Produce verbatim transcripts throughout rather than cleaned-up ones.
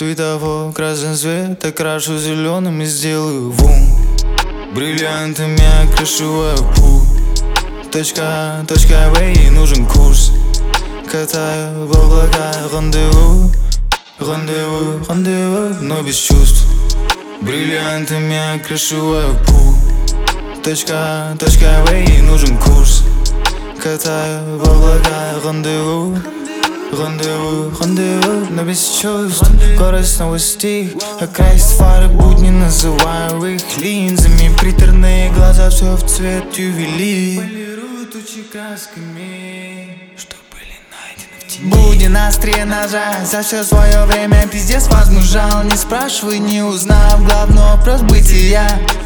Светофор, красный свет, окрашу зеленым и сделаю вум. Бриллиантами окрашиваю путь. Точка А, точка В, ей нужен курс. Катаю в облаках, рандеву, рандеву, рандеву, но без чувств. Бриллиантами окрашиваю путь. Точка А, точка В, ей нужен курс. Катаю в облаках, рандеву, рандеву, рандеву, но без чувств. Город снова стих, окрасит фары будни, называю их линзами. Приторные глаза, все в цвет ювелир. Полируют тучи красками, что были найдены в тени. Будни на острие ножа, за все свое время пиздец возмужал. Не спрашивай, не узнав, главный вопрос бытия.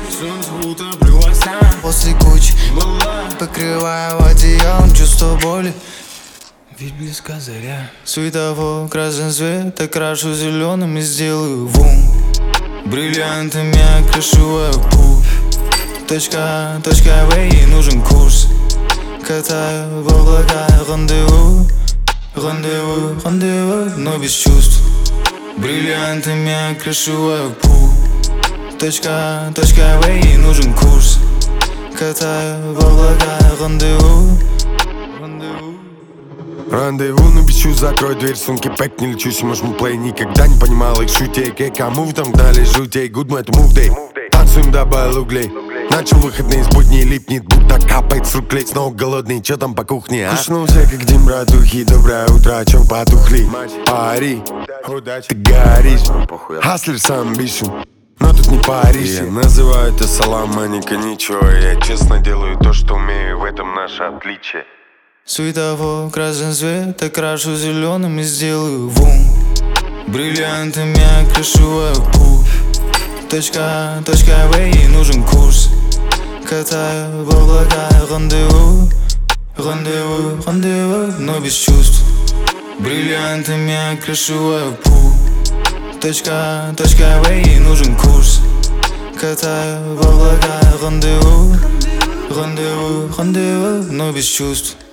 После кучи покрываю одеялом чувство боли, ведь близка заря. Светофор, красный свет, окрашу зеленым и сделаю вум. Бриллиантами окрашиваю путь. Точка А, точка В, ей нужен курс. Катаю в облаках, рандеву, рандеву, рандеву, но без чувств. Бриллиантами окрашиваю путь. Точка А, точка В, ей нужен курс. Катаю в облаках, рандеву, рандеву. Рандеву, но без чувств, закрой дверь, сумки пэк, не лечусь, можем плей. Никогда не понимал их шутей, кому в там гнали жутей. Good man, это move day, танцуем, добавил углей. Начал выходные из будней, липнет, будто капает с рук клей. Снова голодный, чё там по кухне, а? Кушнулся, как Дим, братухи, доброе утро, о чем потухли? Пари, ты горишь, хаслер с амбишн, но тут не паришься. Я называю это салам, а не ничего. Я честно делаю то, что умею, в этом наше отличие. Светофор, красный свет, окрашу зеленым и сделаю вум. Бриллиантами окрашиваю путь. Точка А, точка В, ей нужен курс. Катаю в облаках, рандеву, рандеву, рандеву, но без чувств. Бриллиантами окрашиваю путь. Точка А, точка В, ей нужен курс. Катаю в облаках, рандеву, рандеву, рандеву, но без чувств.